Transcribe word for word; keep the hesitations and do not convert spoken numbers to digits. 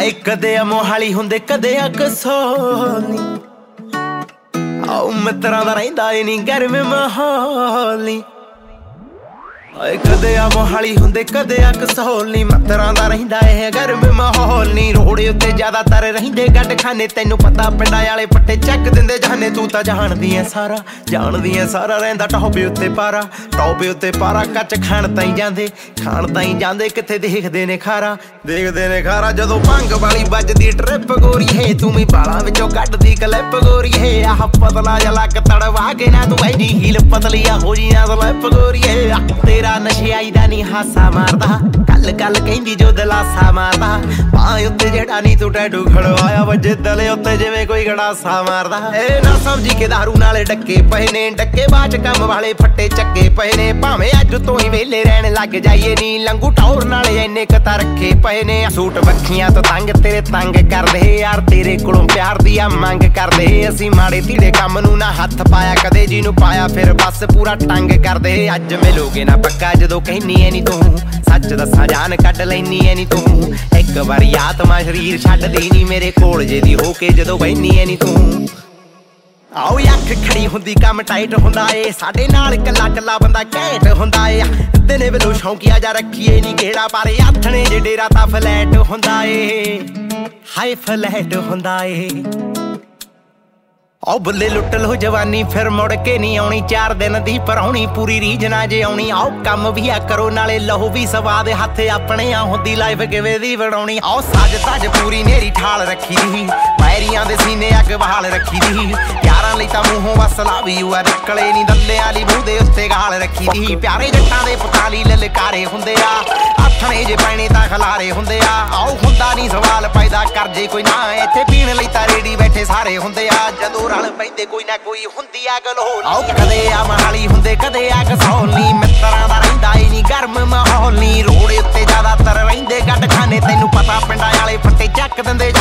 ਏ ਕਦੇ ਆ ਮੋਹਾਲੀ ਹੁੰਦੇ ਕਦੇ ਆ ਕਸੋਲੀ ਆਉ ਮਿੱਤਰਾਂ ਦਾ ਰਹਿੰਦਾ ਏ ਨੀ ਗਰਮ ਮਾਹੌਲ ਨੀ ਏ ਕਦੇ ਆ ਮੋਹਾਲੀ ਹੁੰਦੇ ਕਦੇ ਆ ਕਸੋਲ ਨੀ ਮਿੱਤਰਾਂ ਦਾ ਰਹਿੰਦਾ ਏ ਗਰਮ ਮਾਹੌਲ ਨੀ ਰੋੜੇ ਉੱਤੇ ਜ਼ਿਆਦਾਤਰ ਰਹਿੰਦੇ ਗੱਡ ਖਾਨੇ ਤੈਨੂੰ ਪਤਾ ਪਿੰਡਾਂ ਵਾਲੇ ਪੱਟੇ ਚੱਕ ਦਿੰਦੇ ਜਾਨੇ ਤੂੰ ਤਾਂ ਜਾਣਦੀ ਐ ਸਾਰਾ ਜਾਣਦੀ ਐ ਸਾਰਾ ਰਹਿੰਦਾ ਟੌਪੇ ਉੱਤੇ ਪਾਰਾ ਟੌਪੇ ਉੱਤੇ ਪਾਰਾ ਕੱਚ ਖਾਣ ਤਾਈਂ ਜਾਂਦੇ ਖਾਣ ਤਾਈਂ ਜਾਂਦੇ ਕਿੱਥੇ ਦੇਖਦੇ ਨੇ ਖਾਰਾ ਦੇਖਦੇ ਨੇ ਖਾਰਾ ਜਦੋਂ ਭੰਗ ਵਾਲੀ ਵੱਜਦੀ ਟ੍ਰਿਪ ਗੋਰੀ ਹੈ ਤੂੰ ਵੀ ਬਾਲਾਂ ਵਿੱਚੋਂ ਕੱਢਦੀ ਕਲਿੱਪ ਗੋਰੀ ਹੈ ਆਹ ਪਤਲਾ ਜਿਹਾ ਲੱਕ ਤੜਵਾ ਕੇ ਨਾ ਤੂੰ ਐਨੀ ਹੀਲ ਪਤਲੀ ਆ ਹੋ ਜੀਆਂ ਸਲਿੱਪ ਗੋਰੀ ਹੈ ਤੇਰਾ ਨਸ਼ੇ ਆਈ ਦਾ ਨੀ ਹਾਸਾ ਮਾਰਦਾ ਕੱਲ ਕੱਲ ਕਹਿੰਦੀ ਜੋ ਦਲਾਸਾ ਮਾਰਦਾ ਬਾਹ ਉੱਤੇ ਜਿਹੜਾ ਨੀ ਤੂੰ ਟੈਟੂ ਖੜਵਾਇਆ ਵੱਜੇ ਦਲੇ ਉੱਤੇ ਜਿਵੇਂ ਕੋਈ ਗੜਾਸਾ ਮਾਰਦਾ ਏ ਨਾ ਸਮਝੀ ਕਿ ਦਾਰੂ ਨਾਲੇ ਡੱਕੇ ਪਏ ਨੇ ਡੱਕੇ ਬਾਅਦ ਕੰਮ ਵਾਲੇ ਫੱਟੇ ਚੱਕੇ ਪਏ ਨੇ ਭਾਵੇਂ ਅੱਜ ਤੋਂ ਹੀ ਵੇਲੇ ਰਹਿਣ ਲੱਗ ਜਾਈਏ ਨੀ ਲੰਗੂ ਟੌਰ ਨਾਲੇ ਇੰਨੇ ਕਤਾ ਰੱਖੇ ਪਏ ਨੇ ਸੂਟ ਵੱਖੀਆਂ ਤੋਂ ਤੰਗ ਤੇਰੇ ਤੰਗ ਕਰਦੇ ਯਾਰ ਤੇਰੇ ਕੋਲੋਂ ਪਿਆਰ ਦੀ ਆ ਮੰਗ ਕਰਦੇ ਅਸੀਂ ਮਾੜੇ ਧੀੜੇ ਕੰਮ ਨੂੰ ਨਾ ਹੱਥ ਪਾਇਆ ਕਦੇ ਜਿਹਨੂੰ ਪਾਇਆ ਫਿਰ ਬਸ ਪੂਰਾ ਟੰਗ ਕਰਦੇ ਅੱਜ ਮਿਲੋਗੇ ਨਾ ਪੱਕਾ ਜਦੋਂ ਕਹਿਨੀ ਐ ਨੀ ਤੂੰ ਸੱਚ ਦੱਸਾਂ ਜਾਨ ਕੱਢ ਲੈਨੀ ਐ ਨੀ ਤੂੰ ਇੱਕ ਵਾਰੀ ਆਤਮਾ ਸ਼ਰੀਰ ਛੱਡਦੀ ਨੀ ਮੇਰੇ ਕੋਲ ਜੇ ਦੀ ਹੋ ਕੇ ਜਦੋਂ ਬੈਨੀ ਐ ਨੀ ਤੂੰ ਆਓ ਅੱਖ ਖੜੀ ਹੁੰਦੀ ਕੰਮ ਟਾਈਟ ਹੁੰਦਾ ਏ ਸਾਡੇ ਨਾਲ ਕੱਲਾ ਕੱਲਾ ਬੰਦਾ ਘੈਂਟ ਹੁੰਦਾ ਏ ਦਿਨੇ ਵੇਲੋਂ ਸ਼ੌਂਕੀਆ ਜਾ ਰੱਖੀਏ ਨੀ ਕਿਹੜਾ ਪਾਰੇ ਆਥਣੇ ਜੇ ਡੇਰਾ ਤਾਂ ਫਲੈਟ ਹੁੰਦਾ ਏ ਹਾਈ ਫਲੈਟ ਹੁੰਦਾ ਏ ਆਓ ਬੱਲੇ ਲੁੱਟ ਲੋ ਜਵਾਨੀ ਫਿਰ ਮੁੜ ਕੇ ਨਹੀਂ ਆਉਣੀ ਚਾਰ ਦਿਨ ਦੀ ਪਰਾਉਣੀ ਪੂਰੀ ਰੀਝ ਨਾ ਜੇ ਆਉਣੀ ਆਓ ਕੰਮ ਵੀ ਆ ਕਰੋ ਨਾਲੇ ਲਹੂ ਵੀ ਸਵਾਦ ਹੱਥ ਆਪਣੇ ਆ ਹੁੰਦੀ ਲਾਈਫ ਕਿਵੇਂ ਦੀ ਬਣਾਉਣੀ ਆਓ ਸੱਜ ਧੱਜ ਪੂਰੀ ਨੇਰੀ ਠਾਲ ਰੱਖੀ ਦੀ ਪੈਰੀਆਂ ਦੇ ਸੀਨੇ ਅੱਗ ਬਹਾਲ ਰੱਖੀ ਦੀ ਯਾਰਾਂ ਲਈ ਤਾਂ ਮੂੰਹੋਂ ਬਸ ਲਾਵੀ ਆ ਨਿਕਲੇ ਨੀ ਦੱਲਿਆਂ ਲਈ ਮੂੰਹ ਦੇ ਉੱਤੇ ਗਾਲ ਰੱਖੀ ਦੀ ਪਿਆਰੇ ਜੱਟਾਂ ਦੇ ਪੁੱਤਾਂ ਲਈ ਲਲਕਾਰੇ ਹੁੰਦੇ ਆ ਆਥਣੇ ਜੇ ਪੈਣੇ ਤਾਂ ਖਲਾਰੇ ਹੁੰਦੇ ਆ ਆਓ ਹੁੰਦਾ ਨਹੀਂ ਸਵਾਲ ਪੈਦਾ ਕਰ ਜੇ ਕੋਈ ਨਾ ਇੱਥੇ ਪੀਣ ਲਈ ਤਾਂ ਰੇੜੀ ਬੈਠੇ ਸਾਰੇ ਹੁੰਦੇ ਆ ਜਦੋਂ ਰਲ ਪੈਂਦੇ ਕੋਈ ਨਾ ਕੋਈ ਹੁੰਦੀ ਆ ਗਲੋਲ ਆਓ ਕਦੇ ਆ ਮਹਾਲੀ ਹੁੰਦੇ ਕਦੇ ਆ ਕਸੌਲ ਨੀ ਮਿੱਤਰਾਂ ਦਾ ਰਹਿੰਦਾ ਈ ਨੀ ਗਰਮ ਮਾਹੌਲ ਨੀ ਰੋੜੇ ਉੱਤੇ ਜ਼ਿਆਦਾਤਰ ਰਹਿੰਦੇ ਗੱਡ ਖਾਨੇ ਤੈਨੂੰ ਪਤਾ ਪਿੰਡਾਂ ਵਾਲੇ ਫੱਟੇ ਚੱਕ ਦਿੰਦੇ